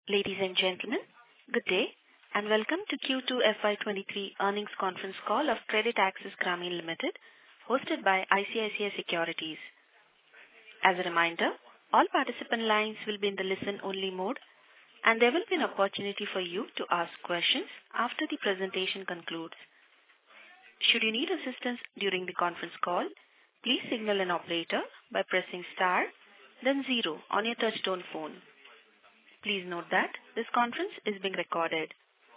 Ladies and gentlemen, good day, and welcome to Q2 FY23 earnings conference call of CreditAccess Grameen Limited, hosted by ICICI Securities. As a reminder, all participant lines will be in the listen-only mode, and there will be an opportunity for you to ask questions after the presentation concludes. Should you need assistance during the conference call, please signal an operator by pressing star, then 0 on your touchtone phone. Please note that this conference is being recorded.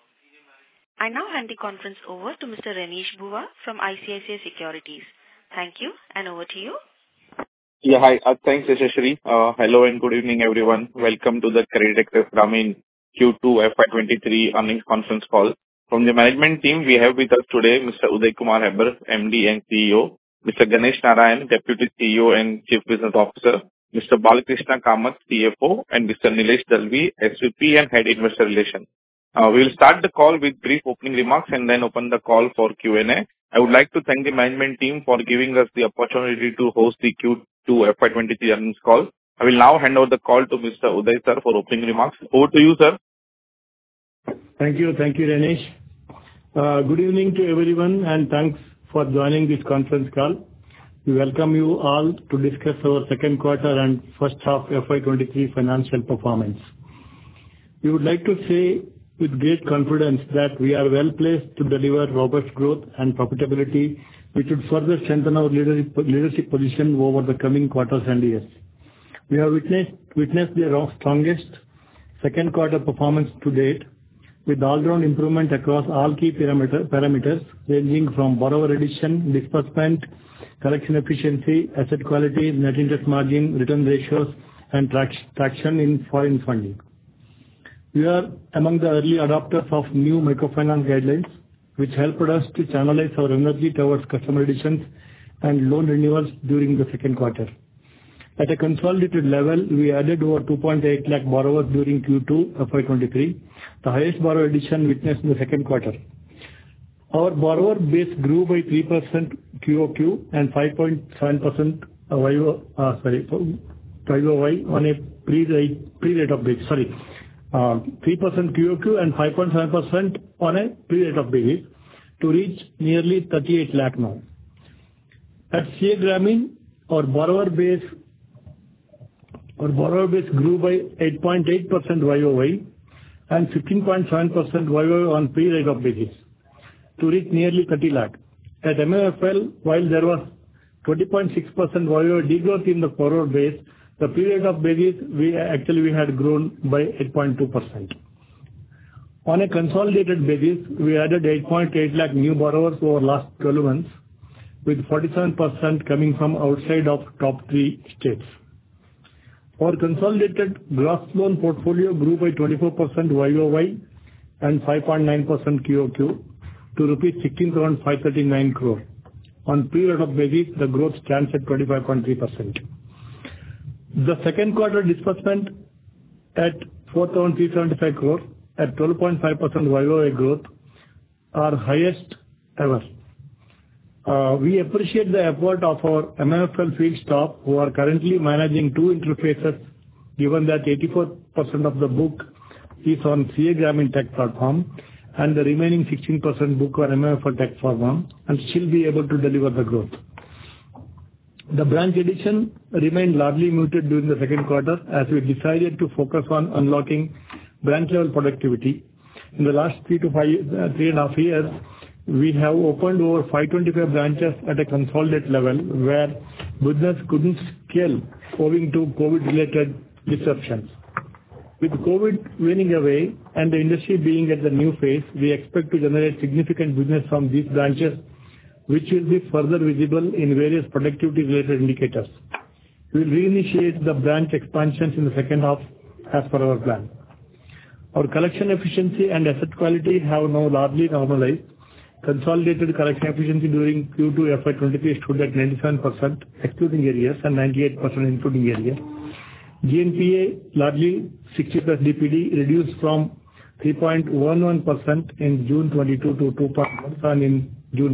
I now hand the conference over to Mr. Renish Bhuva from ICICI Securities. Thank you, and over to you. Yeah, hi. Thanks, Yashashri. Hello and good evening, everyone. Welcome to the CreditAccess Grameen Q2 FY23 earnings conference call. From the management team, we have with us today Mr. Uday Kumar Hebbar, MD and CEO, Mr. Ganesh Narayan, Deputy CEO and Chief Business Officer, Mr. Balakrishna Kamath, CFO, and Mr. Nilesh Dalvi, SVP and Head Investor Relations. We will start the call with brief opening remarks and then open the call for Q&A. I would like to thank the management team for giving us the opportunity to host the Q2 FY23 earnings call. I will now hand over the call to Mr. Uday sir for opening remarks. Over to you, sir. Thank you, Renish. Good evening to everyone, and thanks for joining this conference call. We welcome you all to discuss our second quarter and first half FY23 financial performance. We would like to say with great confidence that we are well placed to deliver robust growth and profitability, which would further strengthen our leadership position over the coming quarters and years. We have witnessed the strongest second quarter performance to date, with all-round improvement across all key parameters ranging from borrower addition, disbursement, collection efficiency, asset quality, net interest margin, return ratios, and traction in foreign funding. We are among the early adopters of new microfinance guidelines, which helped us to channelize our energy towards customer additions and loan renewals during the second quarter. At a consolidated level, we added over 2.8 lakh borrowers during Q2 FY23, the highest borrower addition witnessed in the second quarter. Our borrower base grew by 3% QOQ and 5.7% YOY on a pre-rate of base. 3% QOQ and 5.7% on a pre-rate of base to reach nearly 38 lakh now. At CA Grameen, our borrower base grew by 8.8% YOY and 15.7% YOY on pre-rate of basis to reach nearly 30 lakh. At MFL, while there was 20.6% YOY degrowth in the borrower base, the pre-rate of basis we had grown by 8.2%. On a consolidated basis, we added 8.8 lakh new borrowers over last 12 months, with 47% coming from outside of top 3 states. Our consolidated gross loan portfolio grew by 24% YOY and 5.9% QOQ to rupees 16,539 crore. On pre-rate of basis, the growth stands at 25.3%. The second quarter disbursement at 4,375 crore at 12.5% YOY growth, our highest ever. We appreciate the effort of our MFL field staff who are currently managing 2 interfaces, given that 84% of the book is on CA Grameen Tech platform and the remaining 16% book on MFL Tech platform, and still be able to deliver the growth. The branch addition remained largely muted during the second quarter as we decided to focus on unlocking branch level productivity. In the last 3.5 years, we have opened over 525 branches at a consolidated level where business couldn't scale owing to COVID-related disruptions. With COVID waning away and the industry being at the new phase, we expect to generate significant business from these branches, which will be further visible in various productivity-related indicators. We will reinitiate the branch expansions in the second half as per our plan. Our collection efficiency and asset quality have now largely normalized. Consolidated collection efficiency during Q2 FY23 stood at 97%, excluding arrears, and 98% including arrears. GNPA, largely 60+ DPD, reduced from 3.11% in June 22 to 2.1% in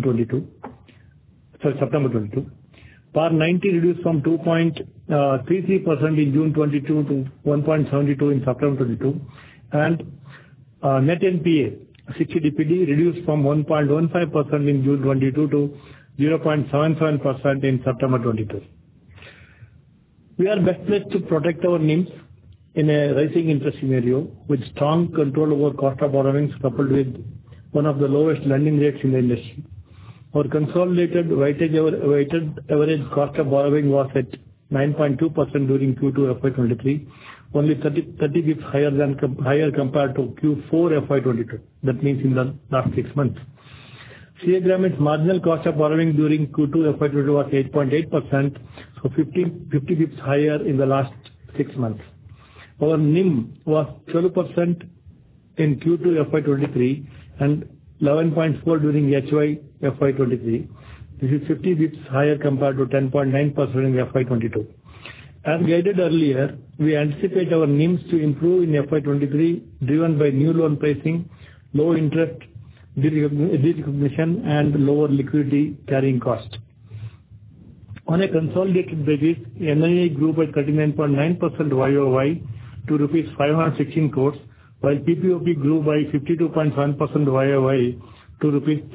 September 22. PAR 90 reduced from 2.33% in June 22 to 1.72 in September 22, and net NPA 60 DPD reduced from 1.15% in June 22 to 0.77% in September 22. We are best placed to protect our NIMs in a rising interest scenario with strong control over cost of borrowings coupled with one of the lowest lending rates in the industry. Our consolidated weighted average cost of borrowing was at 9.2% during Q2 FY23, only 30 basis points higher compared to Q4 FY22. That means in the last 6 months. CA Grameen's marginal cost of borrowing during Q2 FY22 was 8.8%, so 50 basis points higher in the last 6 months. Our NIM was 12% in Q2 FY23 and 11.4 during HY FY23. This is 50 basis points higher compared to 10.9% in FY22. As guided earlier, we anticipate our NIMs to improve in FY23, driven by new loan pricing, low interest derecognition, and lower liquidity carrying cost. On a consolidated basis, NII grew by 39.9% YOY to rupees 516 crores, while PPOP grew by 52.1% YOY to rupees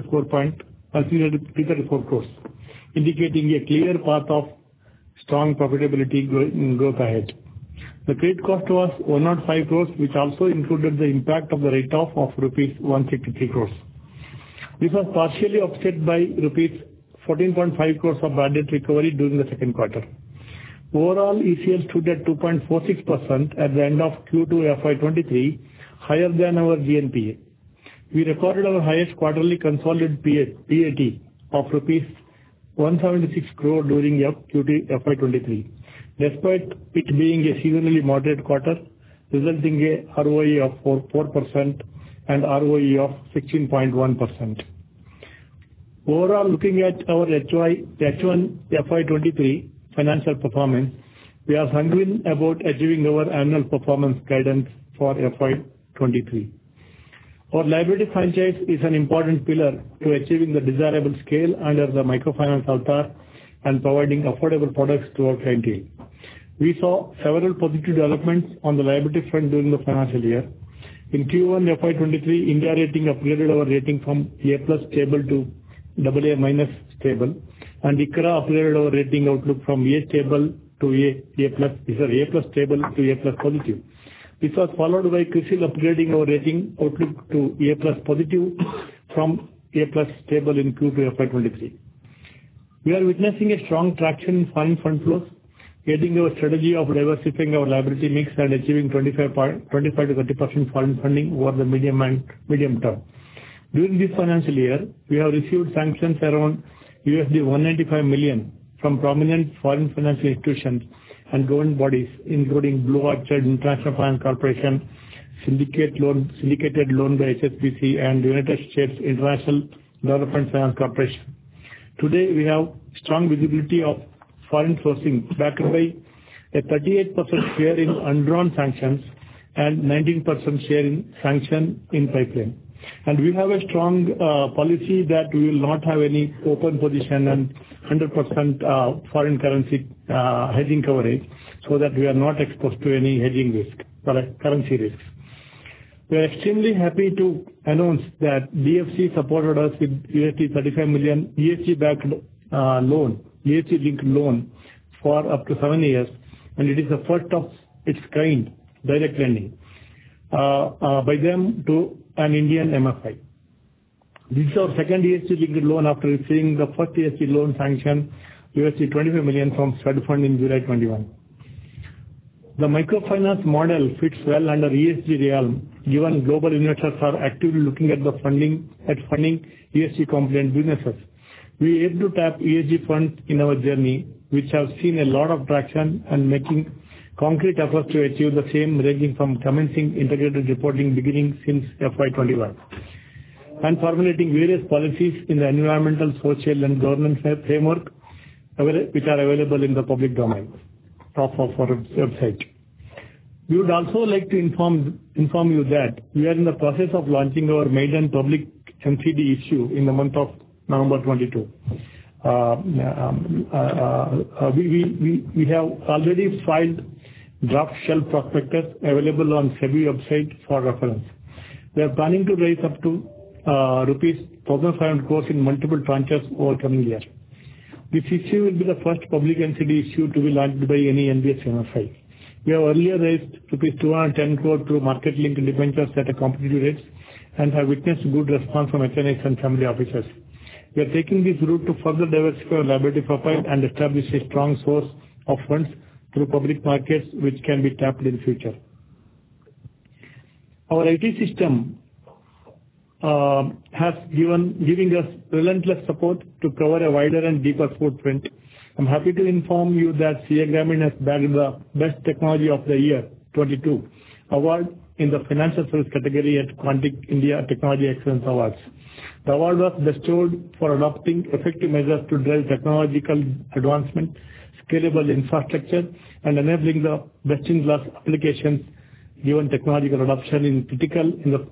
334 crores, indicating a clear path of strong profitability growth ahead. The credit cost was 105 crores, which also included the impact of the write-off of rupees 163 crores. This was partially offset by rupees 14.5 crores of bad debt recovery during the second quarter. Overall, ECL stood at 2.46% at the end of Q2 FY23, higher than our GNPA. We recorded our highest quarterly consolidated PAT of rupees 176 crore during Q2 FY23, despite it being a seasonally moderate quarter, resulting in a ROE of 4% and ROE of 16.1%. Overall, looking at our H1 FY23 financial performance, we are sanguine about achieving our annual performance guidance for FY23. Our liability franchise is an important pillar to achieving the desirable scale under the microfinance avatar and providing affordable products to our clientele. We saw several positive developments on the liability front during the financial year. In Q1 FY23, India Rating upgraded our rating from A+ stable to AA- stable, and ICRA upgraded our rating outlook from A stable to A+ stable to A+ positive. This was followed by CRISIL upgrading our rating outlook to A+ positive from A+ stable in Q2 FY23. We are witnessing a strong traction in foreign fund flows, aiding our strategy of diversifying our liability mix and achieving 25 to 30% foreign funding over the medium term. During this financial year, we have received sanctions around $195 million from prominent foreign financial institutions and government bodies, including Blue Orchard International Finance Corporation, syndicated loan by HSBC, and United States International Development Finance Corporation. Today, we have strong visibility of foreign sourcing backed by a 38% share in undrawn sanctions and 19% share in sanction in pipeline. And we have a strong policy that we will not have any open position and 100% foreign currency hedging coverage, so that we are not exposed to any hedging risk, currency risks. We are extremely happy to announce that DFC supported us with $35 million ESG-backed ESG-linked loan for up to 7 years, and it is the first of its kind direct lending by them to an Indian MFI. This is our second ESG-linked loan after receiving the first ESG loan sanction, $25 million from SFED Fund in July 21. The microfinance model fits well under ESG realm, given global investors are actively looking at funding ESG compliant businesses. We aim to tap ESG funds in our journey, which have seen a lot of traction and making concrete efforts to achieve the same, ranging from commencing integrated reporting beginning since FY21 and formulating various policies in the environmental, social, and governance framework, which are available in the public domain of our website. We would also like to inform you that we are in the process of launching our maiden public NCD issue in the month of November 22. We have already filed draft shelf prospectus available on SEBI website for reference. We are planning to raise up to rupees 1,500 crores in multiple tranches over coming year. This issue will be the first public NCD issue to be launched by any NBFC MFI. We have earlier raised rupees 210 crore through market-linked debentures at a competitive rates and have witnessed good response from HNIs and family offices. We are taking this route to further diversify our liability profile and establish a strong source of funds through public markets which can be tapped in future. Our IT system has giving us relentless support to cover a wider and deeper footprint. I'm happy to inform you that CA Grameen has bagged the Best Technology of the Year 22 award in the financial service category at Quantic India Technology Excellence Awards. The award was bestowed for adopting effective measures to drive technological advancement, scalable infrastructure, and enabling the best-in-class applications. Given technological adoption is critical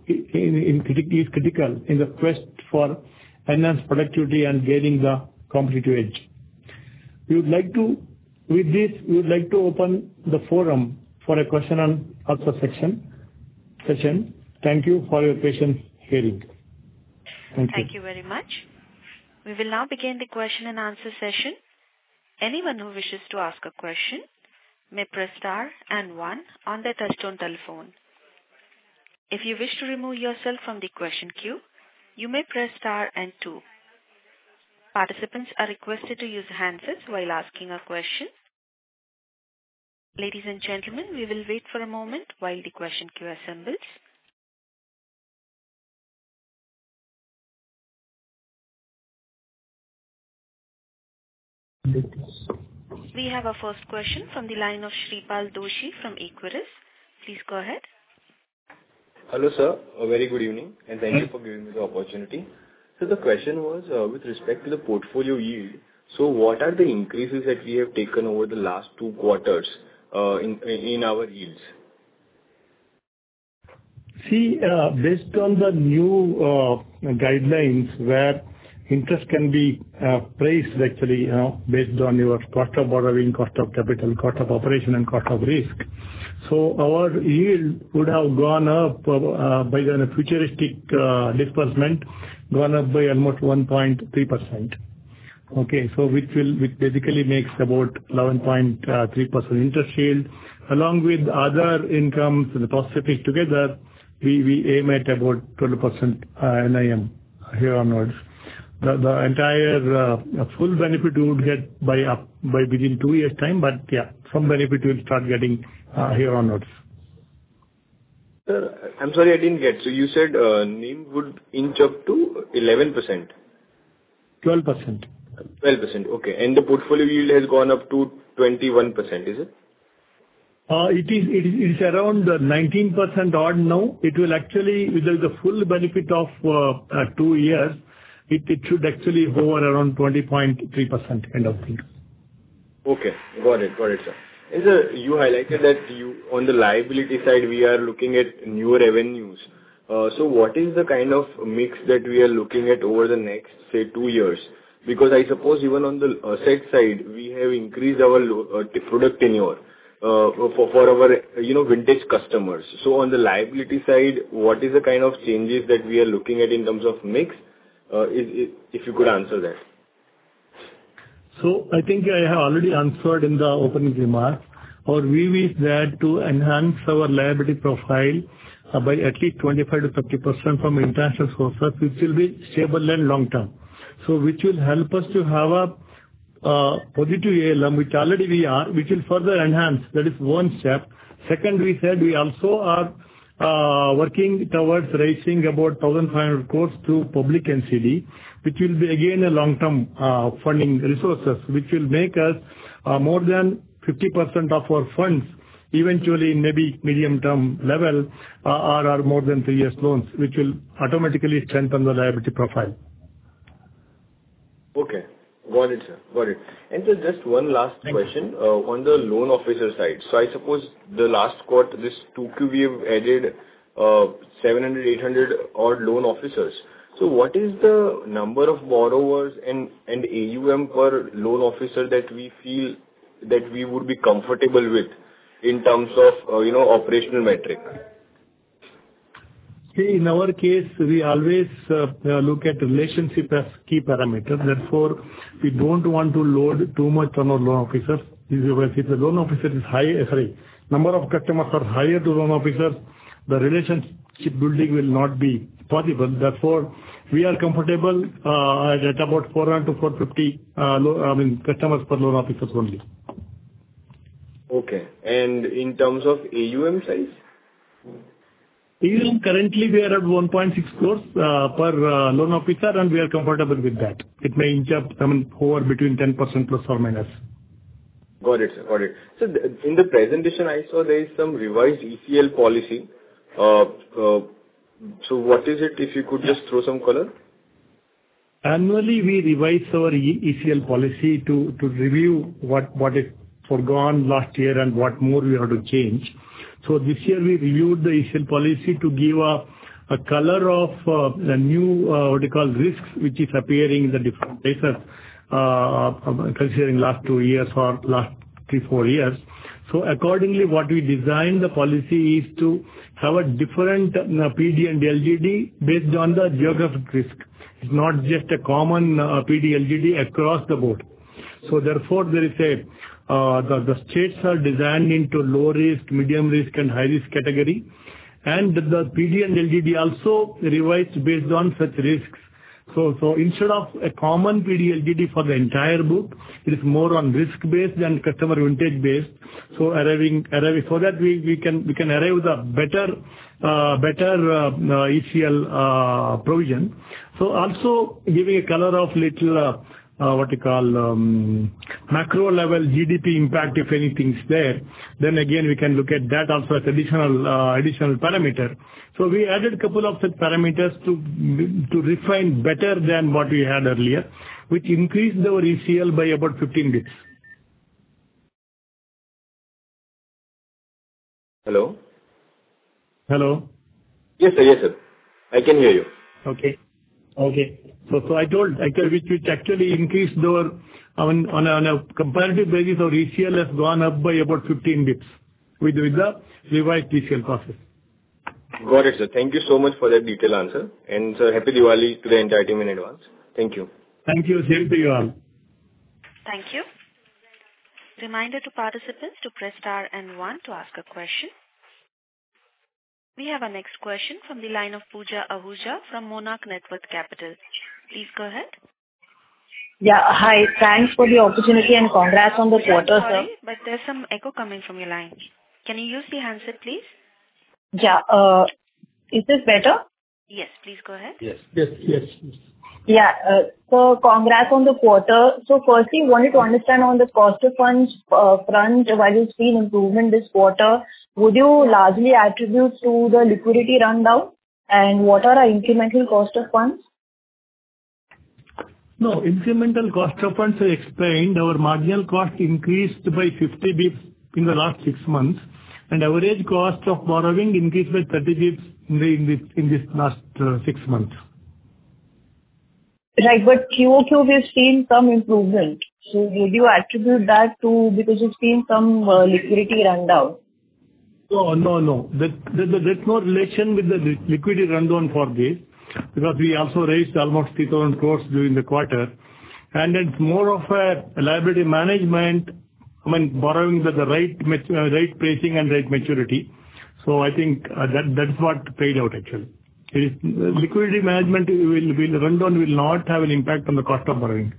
in the quest for enhanced productivity and gaining the competitive edge. With this, we would like to open the forum for a question and answer session. Thank you for your patient hearing. Thank you very much. We will now begin the question and answer session. Anyone who wishes to ask a question may press star and 1 on their touchtone telephone. If you wish to remove yourself from the question queue, you may press star and 2. Participants are requested to use handsets while asking a question. Ladies and gentlemen, we will wait for a moment while the question queue assembles. We have our first question from the line of Shripal Doshi from Equirus. Please go ahead. Hello, sir. A very good evening, and thank you for giving me the opportunity. So the question was with respect to the portfolio yield. So what are the increases that we have taken over the last 2 quarters in our yields? See, based on the new guidelines where interest can be priced actually, based on your cost of borrowing, cost of capital, cost of operation, and cost of risk. So our yield would have gone up by the futuristic disbursement, gone up by almost 1.3%. Okay, so which basically makes about 11.3% interest yield. Along with other incomes and the positive together, we aim at about 12% NIM here onwards. The entire full benefit we would get by within 2 years time, but yeah, some benefit we'll start getting here onwards. Sir, I'm sorry, I didn't get. So you said NIM would inch up to 11%? 12%. 12%, okay. And the portfolio yield has gone up to 21%, is it? It is around 19% odd now. It will actually, with the full benefit of 2 years, it should actually hover around 20.3% kind of thing. Okay, got it, sir. And sir, you highlighted that on the liability side, we are looking at newer revenues. So what is the kind of mix that we are looking at over the next, say, 2 years? Because I suppose even on the asset side, we have increased our product tenure for our vintage customers. So on the liability side, what is the kind of changes that we are looking at in terms of mix? If you could answer that. So I think I have already answered in the opening remarks. Our view is that to enhance our liability profile by at least 25 to 30% from international sources, which will be stable and long term. So which will help us to have a positive ALM, which already we are, which will further enhance. That is one step. Second, we said we also are working towards raising about 1,500 crores through public NCD, which will be again a long-term funding resources, which will make us more than 50% of our funds eventually maybe medium-term level are more than 3 years loans, which will automatically strengthen the liability profile. Okay. Got it, sir. Got it. And so just one last question on the loan officer side. So I suppose the last quarter, this 2Q, we have added 700, 800 odd loan officers. So what is the number of borrowers and AUM per loan officer that we feel that we would be comfortable with? in terms of, operational metric? See, in our case, we always look at relationship as key parameter. Therefore, we don't want to load too much on our loan officers. If the loan officer is number of customers are higher to loan officers, the relationship building will not be possible. Therefore, we are comfortable at about 400 to 450 customers per loan officers only. Okay. And in terms of AUM size? AUM currently we are at 1.6 crores per loan officer, and we are comfortable with that. It may inch up, over between 10% plus or minus. Got it, sir. Got it. So in the presentation, I saw there is some revised ECL policy. So what is it, if you could just throw some color? Annually, we revise our ECL policy to review what is forgone last year and what more we have to change. So this year we reviewed the ECL policy to give a color of the new risks which is appearing in the different places, considering last 2 years or last 3-4 years. So accordingly, what we designed the policy is to have a different PD and LGD based on the geographic risk. It's not just a common PD LGD across the board. So therefore, there is the states are designed into low risk, medium risk, and high risk category, and the PD and LGD also revised based on such risks. So instead of a common PD LGD for the entire book, it is more on risk based and customer vintage based. So arriving so that we can arrive with a better ECL provision. So also giving a color of little macro level GDP impact, if anything is there, then again we can look at that also as additional parameter. So we added a couple of such parameters to refine better than what we had earlier, which increased our ECL by about 15 bits. Hello? Hello? Yes, sir. I can hear you. Okay. So I told which actually increased our, on a comparative basis, our ECL has gone up by about 15 bits with the revised ECL process. Got it, sir. Thank you so much for that detailed answer. And sir, happy Diwali to the entire team in advance. Thank you. Thank you. Same to you all. Thank you. Reminder to participants to press star and 1 to ask a question. We have our next question from the line of Pooja Ahuja from Monarch Networth Capital. Please go ahead. Yeah, hi. Thanks for the opportunity and congrats on the quarter, sorry, sir. but there's some echo coming from your line. Can you use the handset, please? Yeah. Is this better? Yes, please go ahead. Yes. Yeah. So congrats on the quarter. So firstly, wanted to understand on the cost of funds front, while you've seen improvement this quarter, would you largely attribute to the liquidity rundown? And what are our incremental cost of funds? No, incremental cost of funds I explained. Our marginal cost increased by 50 bps in the last 6 months, and average cost of borrowing increased by 30 bps in this last 6 months. Right, but QOQ we've seen some improvement. So would you attribute that to because you've seen some liquidity rundown? No. There's no relation with the liquidity rundown for this, because we also raised almost 3,000 crores during the quarter, and it's more of a liability management. Borrowing the right pricing and right maturity. So I think that's what paid out actually. Liquidity management rundown will not have an impact on the cost of borrowing.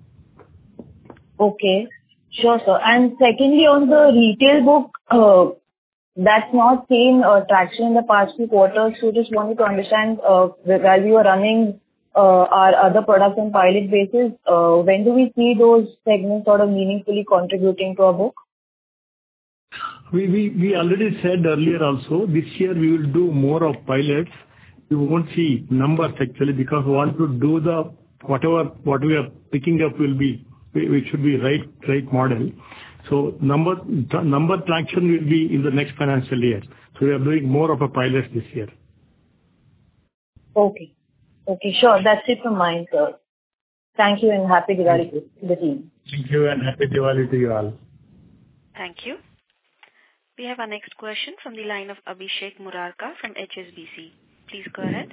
Okay, sure, sir. And secondly, on the retail book, that's not seen traction in the past few quarters. So just wanted to understand, while we were running our other products on pilot basis, when do we see those segments sort of meaningfully contributing to our book? We already said earlier also, this year we will do more of pilots. You won't see numbers actually, because we want to do what we are picking up it should be right model. So number traction will be in the next financial year. So we are doing more of a pilot this year. Okay, sure. That's it from mine, sir. Thank you and happy Diwali to the team. Thank you and happy Diwali to you all. Thank you. We have our next question from the line of Abhishek Murarka from HSBC. Please go ahead.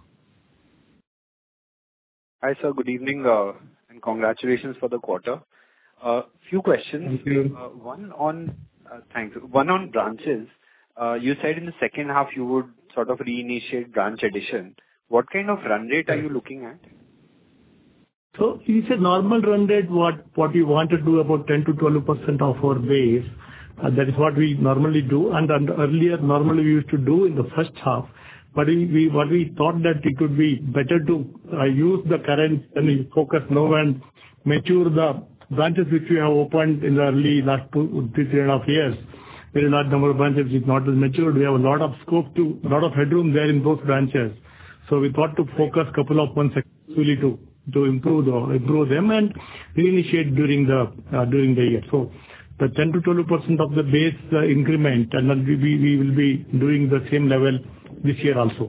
Hi, sir. Good evening, and congratulations for the quarter. Few questions. Thank you. One on branches. You said in the second half you would sort of reinitiate branch addition. What kind of run rate are you looking at? So it's a normal run rate, what we want to do about 10%-12% of our base. That is what we normally do. And earlier, normally we used to do in the first half. But what we thought that it would be better to use the current and focus now and mature the branches which we have opened in the early last 3.5 years. Very large number of branches is not as matured. We have a lot of scope to, a lot of headroom there in those branches. So we thought to focus couple of months actually to improve them and reinitiate during the year. So the 10%-12% of the base increment, and then we will be doing the same level this year also.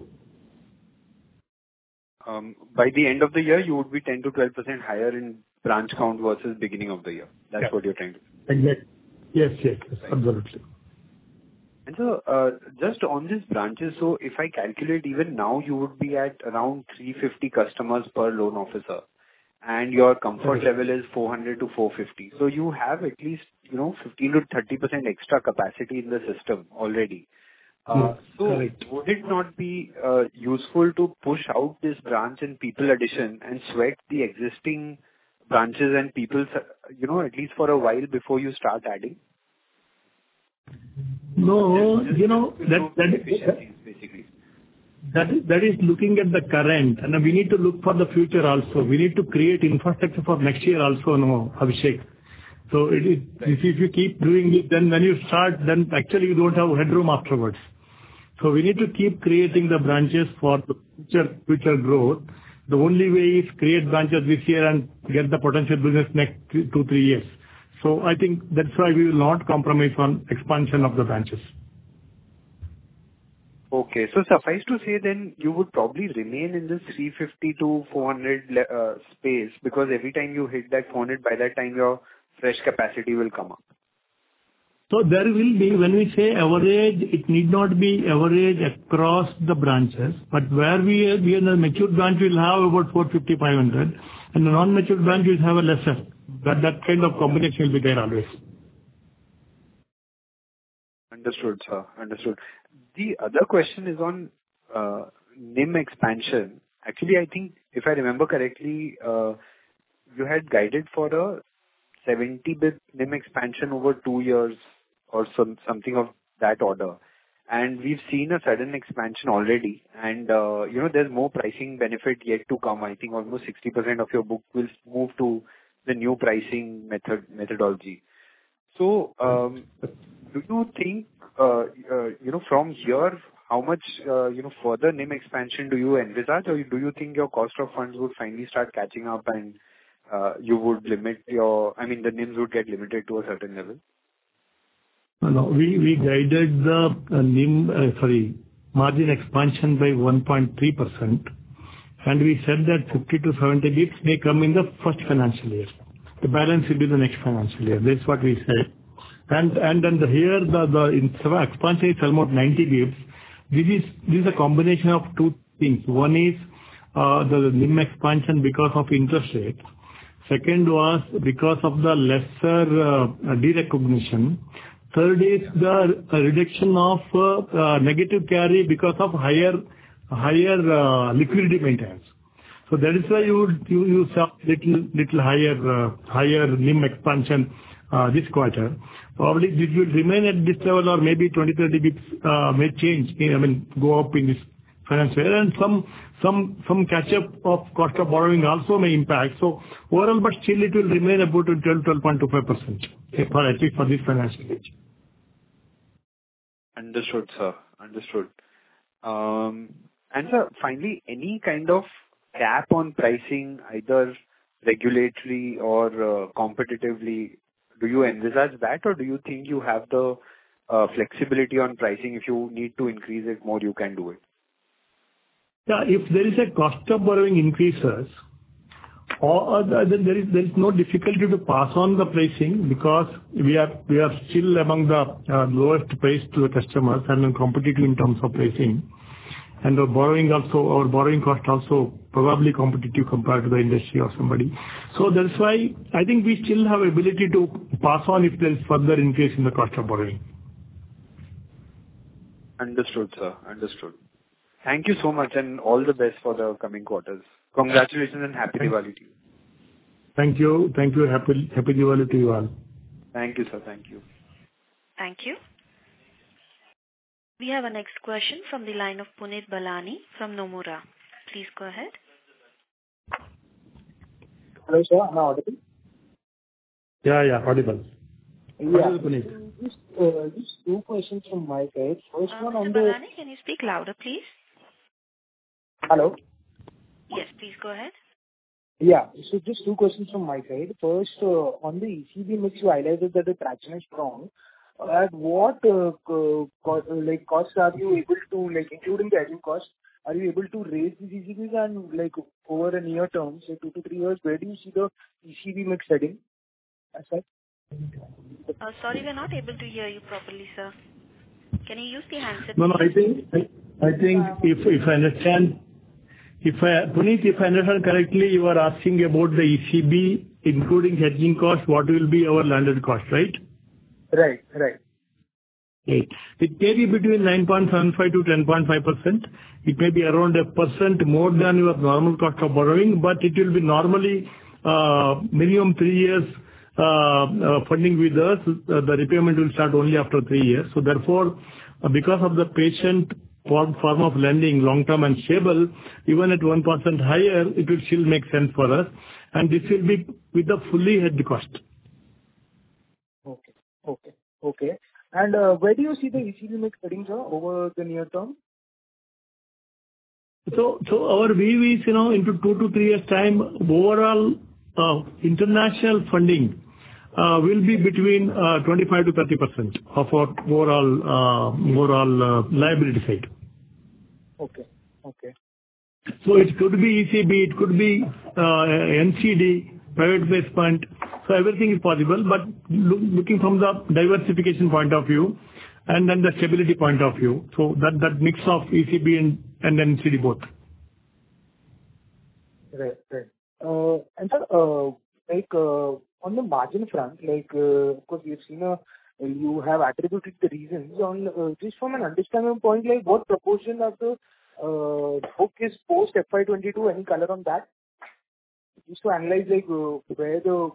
By the end of the year, you would be 10 to 12% higher in branch count versus beginning of the year. That's what you're trying to say. Exactly. Yes, absolutely. And so, just on these branches, so if I calculate even now, you would be at around 350 customers per loan officer, and your comfort level is 400 to 450. So you have at least, 15 to 30% extra capacity in the system already. So would it not be useful to push out this branch and people addition and sweat the existing branches and people, at least for a while before you start adding? No, efficiencies, basically. That is looking at the current, and we need to look for the future also. We need to create infrastructure for next year also, Abhishek. So if you keep doing it, then when you start, then actually you don't have headroom afterwards. So we need to keep creating the branches for the future growth. The only way is create branches this year and get the potential business next 2-3 years. So I think that's why we will not compromise on expansion of the branches. Okay. So suffice to say then you would probably remain in this 350 to 400 space, because every time you hit that 400, by that time your fresh capacity will come up. So there will be, when we say average, it need not be average across the branches, but where we are in the mature branch, we'll have about 450, 500, and the non-mature branch will have a lesser. That kind of combination will be there always. Understood, sir. Understood. The other question is on NIM expansion. Actually, I think if I remember correctly, you had guided for a 70 bit NIM expansion over 2 years or something of that order. And we've seen a sudden expansion already. And, there's more pricing benefit yet to come. I think almost 60% of your book will move to the new pricing methodology. So, do you think, from here, how much, further NIM expansion do you envisage, or do you think your cost of funds would finally start catching up and you would limit the NIMs would get limited to a certain level? No, we guided the margin expansion by 1.3%, and we said that 50 to 70 bits may come in the first financial year. The balance will be the next financial year. That's what we said. And then here the expansion is almost 90 bits. This is a combination of two things. One is the NIM expansion because of interest rate. Second was because of the lesser derecognition. Third is the reduction of negative carry because of higher liquidity maintenance. So that is why you saw little higher NIM expansion this quarter. Probably this will remain at this level, or maybe 20-30 bps may change. Go up in this financial year, and some catch up of cost of borrowing also may impact. So overall, but still it will remain about 12.25%, at least for this financial year. Understood, sir. Understood. And sir, finally, any kind of cap on pricing, either regulatory or competitively, do you envisage that, or do you think you have the flexibility on pricing? If you need to increase it more, you can do it? Yeah, if there is a cost of borrowing increases, There is no difficulty to pass on the pricing because we are still among the lowest price to the customers and competitive in terms of pricing. And our borrowing cost also probably competitive compared to the industry or somebody. So that's why I think we still have ability to pass on if there is further increase in the cost of borrowing. Understood, sir. Understood. Thank you so much, and all the best for the coming quarters. Congratulations and happy Diwali to you. Thank you. Thank you. Happy Diwali to you all. Thank you, sir. Thank you. Thank you. We have a next question from the line of Puneet Balani from Nomura. Please go ahead. Hello, sir. Am I audible? Yeah, audible. Yeah. Puneet. Just two questions from my side. First one on Mr. the... Balani, can you speak louder, please? Hello? Yes, please go ahead. Yeah. So just two questions from my side. First, on the ECB mix, you highlighted that the traction is strong. At what costs are you able to, like, including the hedging costs, are you able to raise these ECBs and, like, over a near term, say 2 to 3 years, where do you see the ECB mix heading as such? Sorry, we're not able to hear you properly, sir. Can you use the handset? No, I think if I understand, Puneet, if I understand correctly, you are asking about the ECB, including hedging cost, what will be our landed cost, right? Right. Right. It may be between 9.75 to 10.5%. It may be around 1% more than your normal cost of borrowing, but it will be normally minimum 3 years funding with us. The repayment will start only after 3 years. So therefore, because of the patient form of lending, long-term and stable, even at 1% higher, it will still make sense for us. And this will be with the fully hedged cost. Okay. And where do you see the ECB mix heading, sir, over the near term? So our view is, into 2 to 3 years time, overall international funding will be between 25 to 30% of our overall liability side. Okay. So it could be ECB, it could be NCD, private placement. So everything is possible, but looking from the diversification point of view and then the stability point of view. So that mix of ECB and NCD both. Right. And sir, on the margin front, of course, we've seen you have attributed the reasons on just from an understanding point, like what proportion of the book is post FY22? Any color on that? Just to analyze where the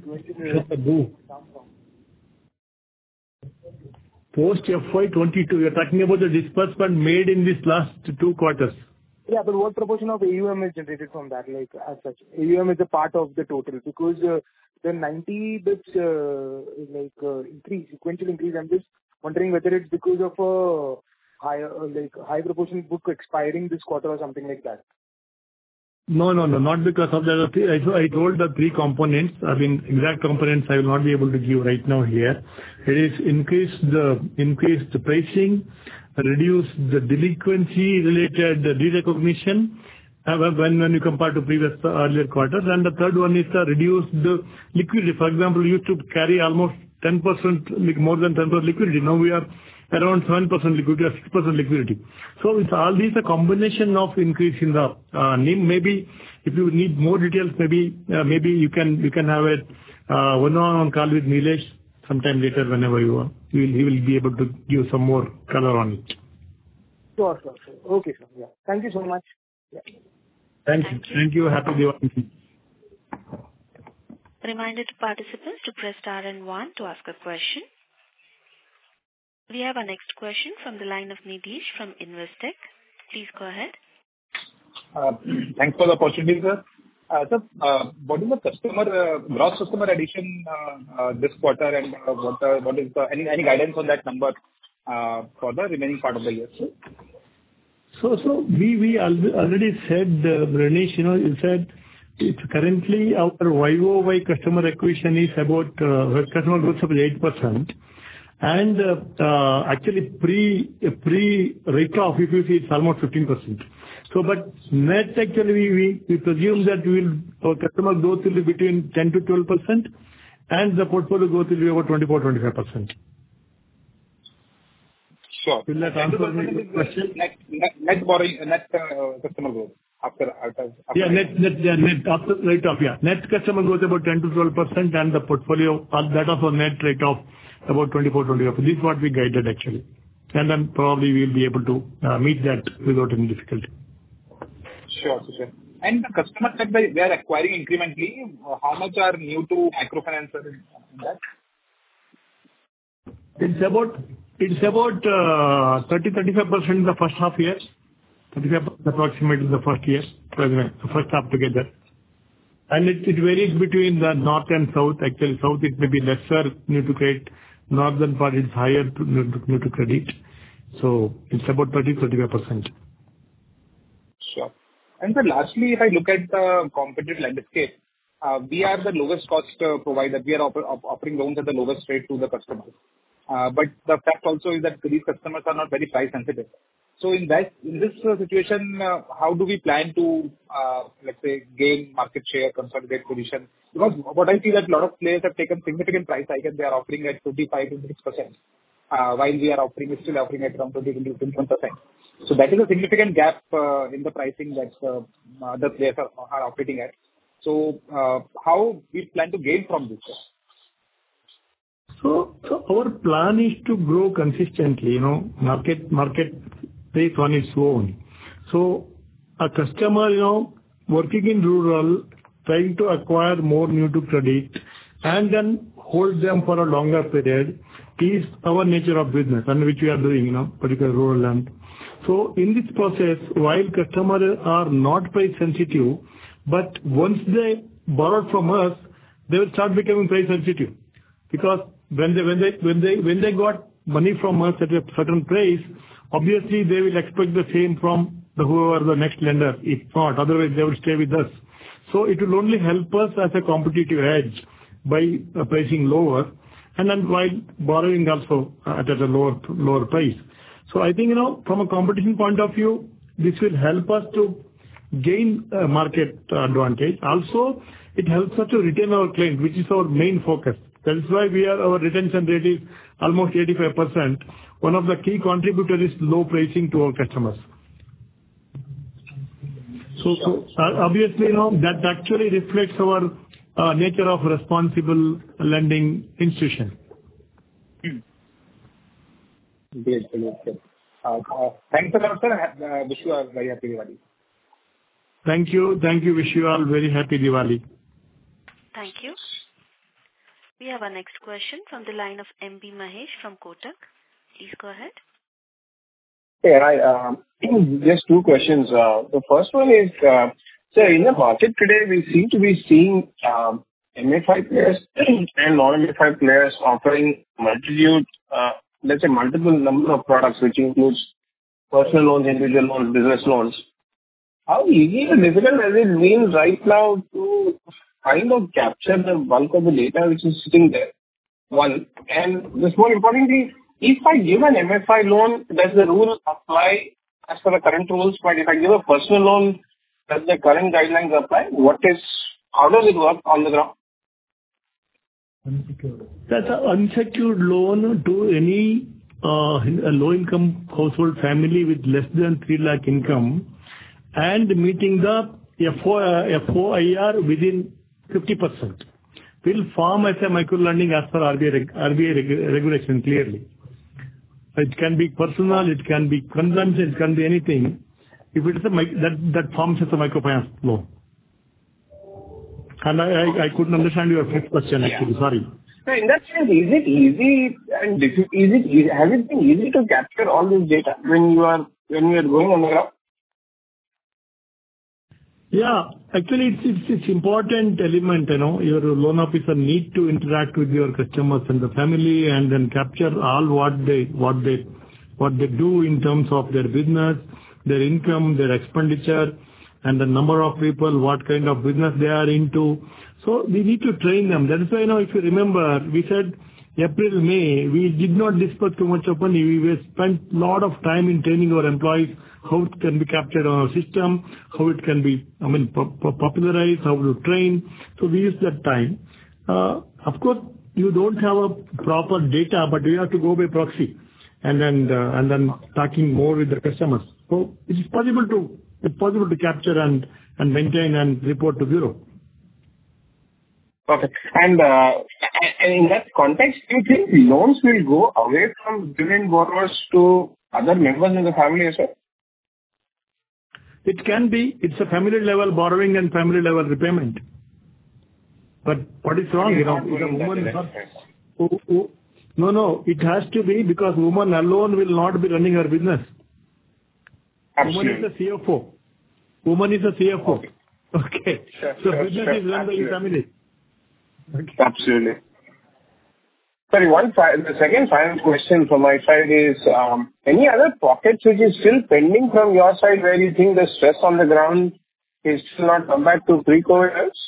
post FY22, you're talking about the disbursement made in this last 2 quarters. Yeah, but what proportion of AUM is generated from that, as such? AUM is a part of the total because the 90 bits sequential increase. I'm just wondering whether it's because of a high proportion book expiring this quarter or something like that. No, not because of that. I told the 3 components. Exact components I will not be able to give right now here. It is increased the pricing, reduce the delinquency related derecognition when you compare to earlier quarters. And the third one is reduce the liquidity. For example, we used to carry almost 10%, more than 10% liquidity. Now we are around 7% liquidity or 6% liquidity. So it's all these a combination of increase in the NIM. Maybe if you need more details, maybe you can have a one-on-one call with Nilesh sometime later whenever you want. He will be able to give some more color on it. Sure. Okay, sir. Yeah. Thank you so much. Yeah. Thank you. Happy Diwali. Reminder to participants to press star and 1 to ask a question. We have our next question from the line of Nidhesh from Investec. Please go ahead. Thanks for the opportunity, sir. Sir, what is the gross customer addition this quarter, and what is any guidance on that number for the remaining part of the year, sir? So we already said, Ranesh, you said it's currently our YOY customer acquisition is about customer growth of 8%. And actually, pre-write-off, if you see, it's almost 15%. So, but net, actually, we presume that our customer growth will be between 10 to 12%, and the portfolio growth will be about 24-25%. Sure. Will that answer the question? Net borrowing, net customer growth after. Yeah, net after write-off, yeah. Net customer growth about 10 to 12%, and the portfolio, that also net write-off about 24-25%. This is what we guided actually. And then probably we'll be able to meet that without any difficulty. Sure. And the customers that they are acquiring incrementally, how much are new to microfinance in that? It's about 30-35% in the first half year. 35% approximately the first year, the first half together. And it varies between the north and south. Actually, south it may be lesser new to credit. Northern part is higher new to credit. So it's about 30-35%. Sure. And so lastly, if I look at the competitive landscape, we are the lowest cost provider. We are offering loans at the lowest rate to the customers. But the fact also is that these customers are not very price sensitive. So in this situation, how do we plan to, let's say, gain market share, consolidate position? Because what I see that a lot of players have taken significant price hike and they are offering at 55-56%, while we are still offering at around 20-21%. So that is a significant gap in the pricing that other players are operating at. So how we plan to gain from this? So our plan is to grow consistently, market pace on its own. So a customer, working in rural, trying to acquire more new to credit and then hold them for a longer period is our nature of business and which we are doing, particular rural land. So in this process, while customers are not price sensitive, but once they borrow from us, they will start becoming price sensitive because when they got money from us at a certain price, obviously they will expect the same from whoever the next lender. If not, otherwise they will stay with us. So it will only help us as a competitive edge by pricing lower, and then while borrowing also at a lower price. So I think from a competition point of view, this will help us to gain market advantage. Also, it helps us to retain our client, which is our main focus. That is why our retention rate is almost 85%. One of the key contributors is low pricing to our customers. So obviously, that actually reflects our nature of responsible lending institution. Great. Thanks a lot, sir. Wish you a very happy Diwali. Thank you. Wish you all very happy Diwali. Thank you. We have our next question from the line of M.B. Mahesh from Kotak. Please go ahead. Hey, hi. Just two questions. The first one is, sir, in the market today, we seem to be seeing MFI players and non-MFI players offering multiple number of products, which includes personal loans, individual loans, business loans. How easy or difficult has it been right now to kind of capture the bulk of the data which is sitting there? One. And just more importantly, if I give an MFI loan, does the rule apply as per the current rules? But if I give a personal loan, does the current guidelines apply? How does it work on the ground? That's an unsecured loan to any low-income household family with less than 3 lakh income and meeting the FOIR within 50%. Will form as a micro-lending as per RBI regulation clearly. It can be personal, it can be consumption, it can be anything. If it is that forms as a microfinance loan. And I couldn't understand your first question actually. Sorry. So in that sense, is it easy and has it been easy to capture all this data when you are going on the ground? Yeah, actually it's important element, your loan officer need to interact with your customers and the family and then capture all what they do in terms of their business, their income, their expenditure, and the number of people, what kind of business they are into. So we need to train them. That is why, if you remember, we said April, May, we did not disperse too much of money. We spent a lot of time in training our employees, how it can be captured on our system, how it can be, popularized, how to train. So we used that time. Of course, you don't have a proper data, but you have to go by proxy and then talking more with the customers. So it's possible to capture and maintain and report to bureau. Okay. And in that context, do you think loans will go away from given borrowers to other members in the family as well? It can be. It's a family level borrowing and family level repayment. But what is wrong? If a woman No, it has to be because woman alone will not be running her business. Absolutely. Woman is a CFO. Okay. So business is run by the family. Okay. Absolutely. Sorry, the second final question from my side is, any other pockets which is still pending from your side where you think the stress on the ground is still not come back to pre-COVID levels?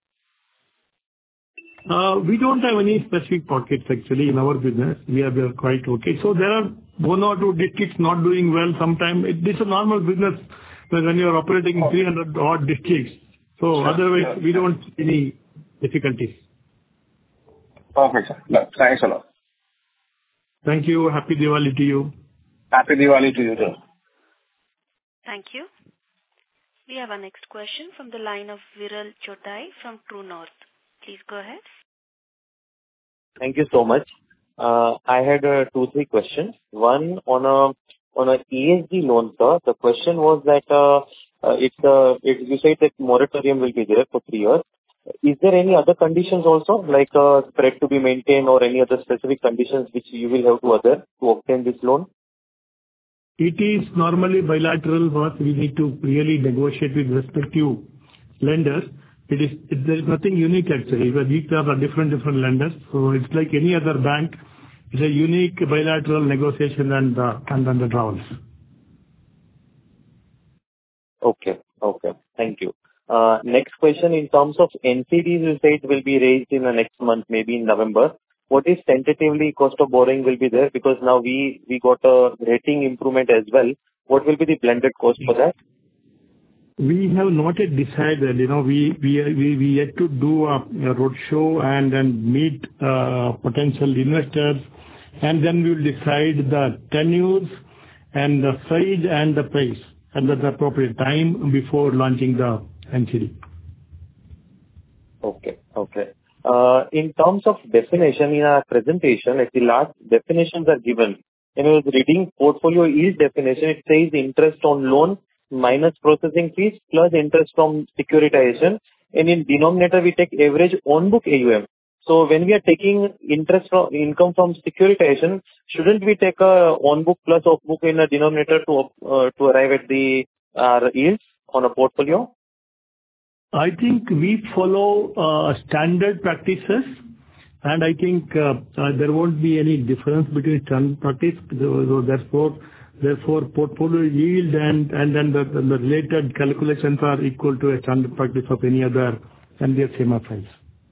We don't have any specific pockets actually in our business. We are quite okay. So there are one or two districts not doing well. Sometimes it's a normal business when you are operating in 300 odd districts. So otherwise we don't see any difficulties. Perfect, sir. Thanks a lot. Thank you. Happy Diwali to you. Happy Diwali to you too. Thank you. We have our next question from the line of Viral Chotai from True North. Please go ahead. Thank you so much. I had 2-3 questions. One on a ESG loan, sir. The question was that you said that moratorium will be there for 3 years. Is there any other conditions also, like spread to be maintained or any other specific conditions which you will have to obtain this loan? It is normally bilateral work. We need to really negotiate with respective lenders. There is nothing unique actually. These are different lenders. So it's like any other bank. It's a unique bilateral negotiation and then the drawals. Okay. Thank you. Next question, in terms of NCDs, you say it will be raised in the next month, maybe in November. What is tentatively cost of borrowing will be there? Because now we got a rating improvement as well. What will be the blended cost for that? We have not yet decided. We yet to do a roadshow and then meet potential investors, and then we will decide the tenures and the size and the price at the appropriate time before launching the NCD. Okay. In terms of definition in our presentation, at the last definitions are given. When I was reading portfolio yield definition, it says interest on loan minus processing fees plus interest from securitization. And in denominator, we take average on-book AUM. So when we are taking interest from income from securitization, shouldn't we take a on-book plus off-book in a denominator to arrive at the yields on a portfolio? I think we follow standard practices, and I think there won't be any difference between standard practice. Therefore, portfolio yield and then the related calculations are equal to a standard practice of any other NBFC MFIs.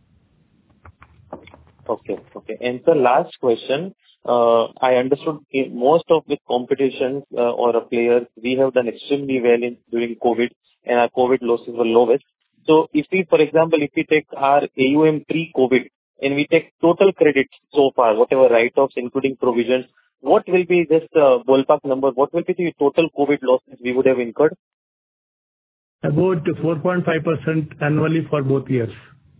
Okay. And the last question, I understood most of the competitions or players, we have done extremely well during COVID, and our COVID losses were lowest. So if we take our AUM pre-COVID and we take total credit so far, whatever write-offs including provisions, what will be this ballpark number? What will be the total COVID losses we would have incurred? About 4.5% annually for both years.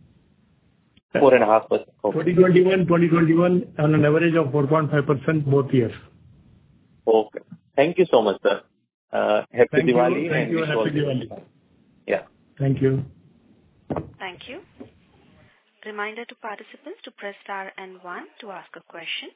4.5%. Okay. 2021 on an average of 4.5% both years. Okay. Thank you so much, sir. Happy Diwali. Thank you. Happy Diwali. Yeah. Thank you. Thank you. Reminder to participants to press star and 1 to ask a question.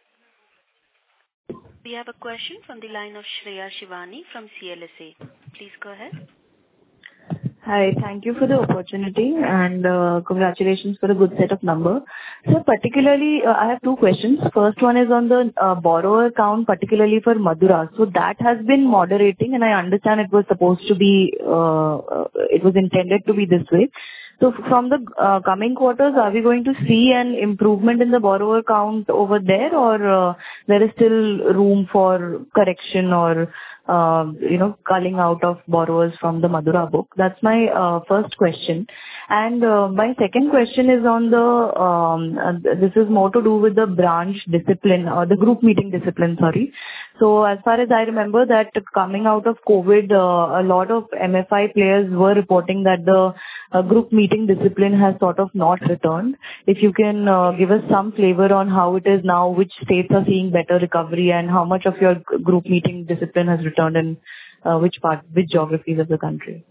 We have a question from the line of Shreya Shivani from CLSA. Please go ahead. Hi. Thank you for the opportunity and congratulations for a good set of numbers. So particularly, I have 2 questions. First one is on the borrower count, particularly for Madura. So that has been moderating, and I understand it was intended to be this way. So from the coming quarters, are we going to see an improvement in the borrower count over there, or there is still room for correction or culling out of borrowers from the Madura book? That's my first question. And my second question is on this is more to do with the branch discipline or the group meeting discipline, sorry. So as far as I remember that coming out of COVID, a lot of MFI players were reporting that the group meeting discipline has sort of not returned. If you can give us some flavor on how it is now, which states are seeing better recovery, and how much of your group meeting discipline has returned in which geographies of the country?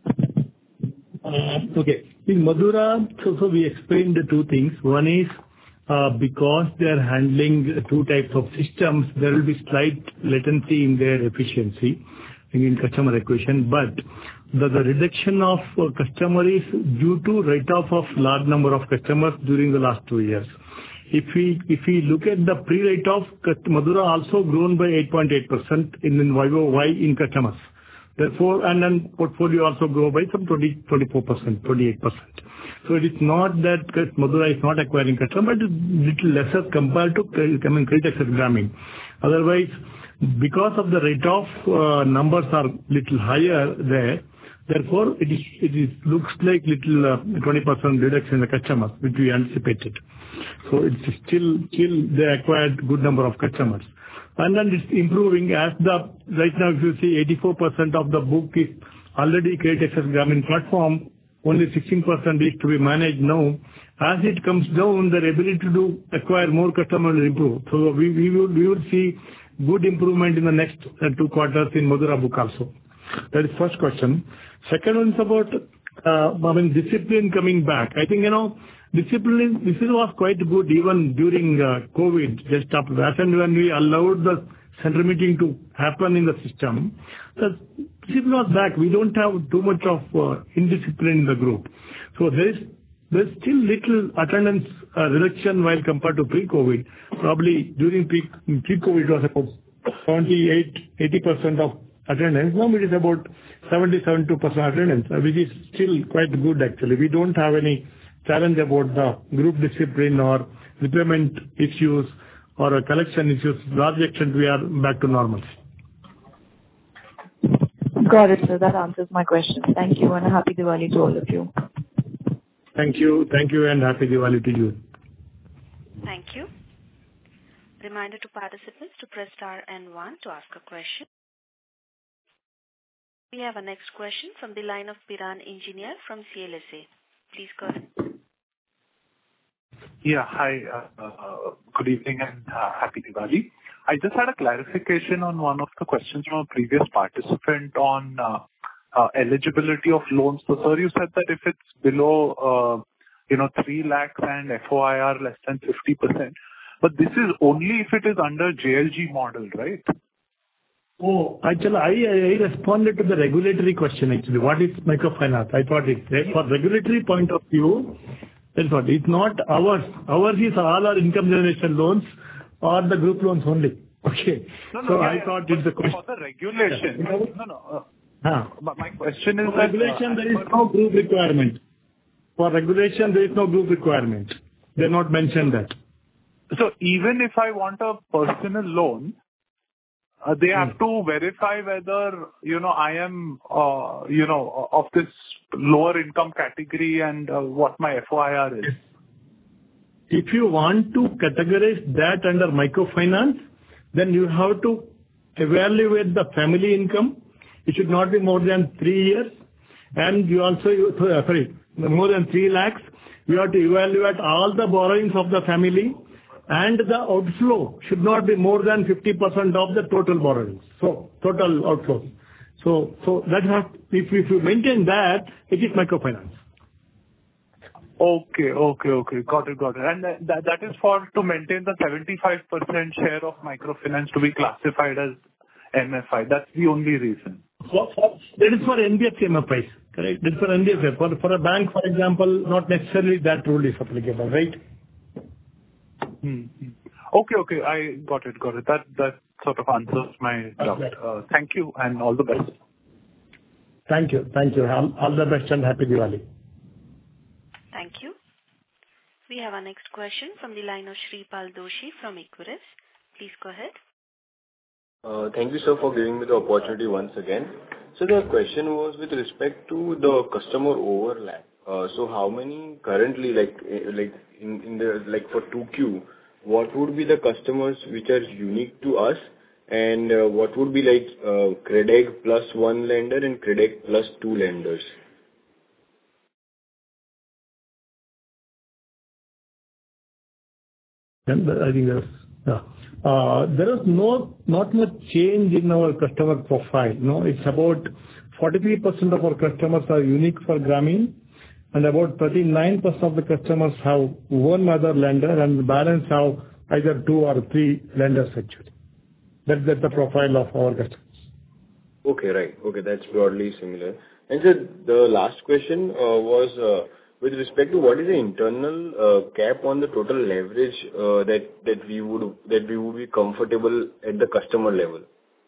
Okay. In Madura, so we explained the two things. One is because they are handling two types of systems, there will be slight latency in their efficiency in customer acquisition, but the reduction of customer is due to write-off of large number of customers during the last 2 years. If we look at the pre-write-off, Madura also grown by 8.8% in YOY in customers. Therefore, and then portfolio also grow by some 24%, 28%. So it is not that Madura is not acquiring customers, but little lesser compared to Credit Access Grameen. Otherwise, because of the write-off, numbers are little higher there. Therefore, it looks like little 20% reduction in the customers, which we anticipated. So it's still they acquired good number of customers. And then it's improving as right now, if you see 84% of the book is already Credit Access Grameen platform, only 16% is to be managed now. As it comes down, their ability to acquire more customers will improve. So we will see good improvement in the next 2 quarters in Madura book also. That is first question. Second one is about discipline coming back. I think, discipline was quite good even during COVID, just after that, and when we allowed the center meeting to happen in the system, the discipline was back. We don't have too much of indiscipline in the group. So there's still little attendance reduction while compared to pre-COVID. Probably during pre-COVID it was about 78-80% of attendance. Now it is about 70-72% attendance, which is still quite good actually. We don't have any challenge about the group discipline or repayment issues or collection issues. Large extent we are back to normalcy. Got it, sir. That answers my question. Thank you, and a happy Diwali to all of you. Thank you, and happy Diwali to you. Thank you. Reminder to participants to press star and 1 to ask a question. We have a next question from the line of Piran Engineer from CLSA. Please go ahead. Yeah, hi. Good evening and happy Diwali. I just had a clarification on one of the questions from a previous participant on eligibility of loans. So, sir, you said that if it's below, 3 lakhs and FOIR less than 50%, but this is only if it is under JLG model, right? Oh, actually, I responded to the regulatory question actually. What is microfinance? I thought for regulatory point of view, that's what. It's not ours. Ours is all our income generation loans or the group loans only. Okay. I thought it's the question. For the regulation. But my question is for regulation, there is no group requirement. For regulation, there is no group requirement. They not mentioned that. So even if I want a personal loan, they have to verify whether, I am, of this lower income category and what my FOIR is. If you want to categorize that under microfinance, then you have to evaluate the family income. It should not be more than 3 years. And you also, more than 3 lakhs. You have to evaluate all the borrowings of the family. And the outflow should not be more than 50% of the total borrowings. So, total outflow. So that has, if you maintain that, it is microfinance. Okay. Got it. And that is to maintain the 75% share of microfinance to be classified as MFI. That's the only reason. That is for NBFC MFIs, correct? That is for NBFC. For a bank, for example, not necessarily that rule is applicable, right? Okay. I got it. That sort of answers my doubt. Thank you and all the best. Thank you. All the best and happy Diwali. We have our next question from the line of Shreepal Doshi from Equirus. Please go ahead. Thank you, sir, for giving me the opportunity once again. So the question was with respect to the customer overlap. So how many currently, in the for 2Q, what would be the customers which are unique to us, and what would be Credeg plus one lender and Credeg plus two lenders? And I think there is not much change in our customer profile. No, it's about 43% of our customers are unique for Grameen, and about 39% of the customers have one other lender, and the balance have either two or three lenders actually. That's the profile of our customers. Okay, right. Okay, that's broadly similar. And so the last question was with respect to what is the internal cap on the total leverage that we would be comfortable at the customer level.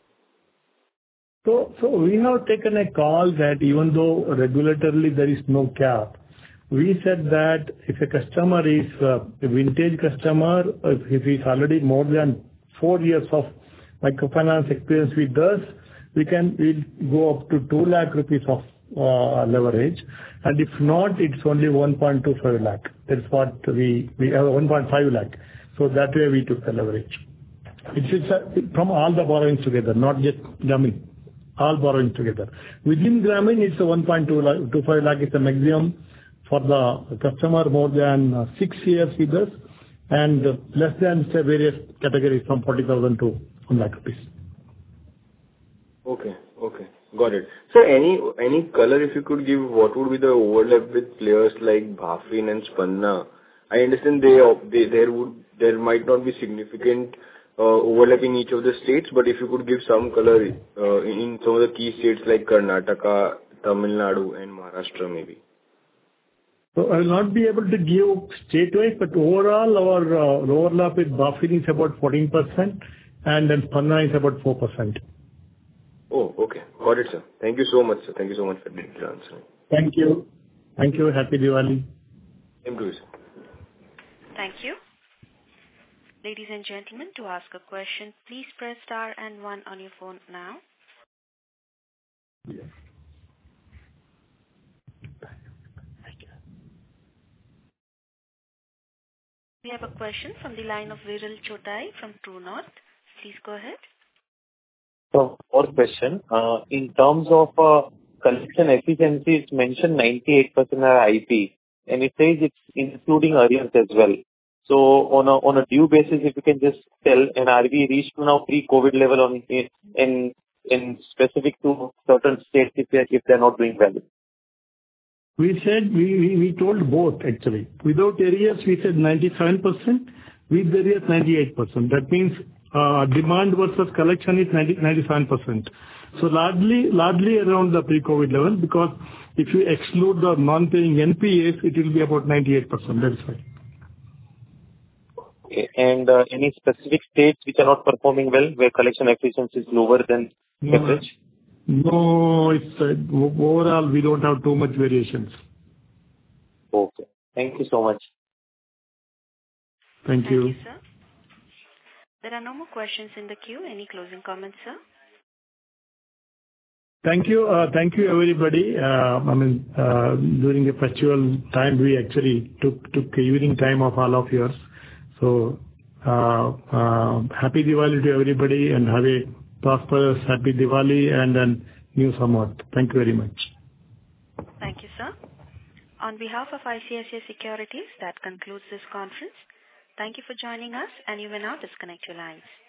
So we have taken a call that even though regulatorily there is no cap, we said that if a customer is a vintage customer, if he's already more than 4 years of microfinance experience with us, we'll go up to 2 lakh rupees of leverage, and if not, it's only 1.25 lakh. That's what we have 1.5 lakh. So that way we took the leverage. It's from all the borrowings together, not just Grameen. All borrowing together. Within Grameen, it's a 1.25 lakh is the maximum for the customer more than 6 years with us, and less than say various categories from 40,000 to 1 lakh rupees. Okay. Got it. So any color if you could give, what would be the overlap with players like Bhafin and Spanna? I understand there might not be significant overlap in each of the states, but if you could give some color in some of the key states like Karnataka, Tamil Nadu and Maharashtra maybe. So I will not be able to give state-wise, but overall our overlap with Bhafin is about 14% and then Spanna is about 4%. Oh, okay. Got it, sir. Thank you so much, sir. Thank you so much for the answer. Thank you. Happy Diwali. Same to you, sir. Thank you. Ladies and gentlemen, to ask a question, please press star and 1 on your phone now. Yes. We have a question from the line of Viral Chotai from True North. Please go ahead. So, fourth question. In terms of collection efficiency, it's mentioned 98% are IP, and it says it's including arrears as well. So, on a due basis, if you can just tell, and are we reached now pre-COVID level in specific to certain states if they're not doing well? We said we told both actually. Without arrears, we said 97%. With arrears, 98%. That means demand versus collection is 97%. So largely around the pre-COVID level, because if you exclude the non-paying NPAs, it will be about 98%. That's right. Okay. And any specific states which are not performing well, where collection efficiency is lower than average? No, it's overall we don't have too much variations. Okay. Thank you so much. Thank you. Thank you, sir. There are no more questions in the queue. Any closing comments, sir? Thank you. Thank you, everybody. During the festival time, we actually took evening time of all of yours. So, happy Diwali to everybody, and have a prosperous, happy Diwali and then new Samvat. Thank you very much. Thank you, sir. On behalf of ICICI Securities, that concludes this conference. Thank you for joining us, and you may now disconnect your lines.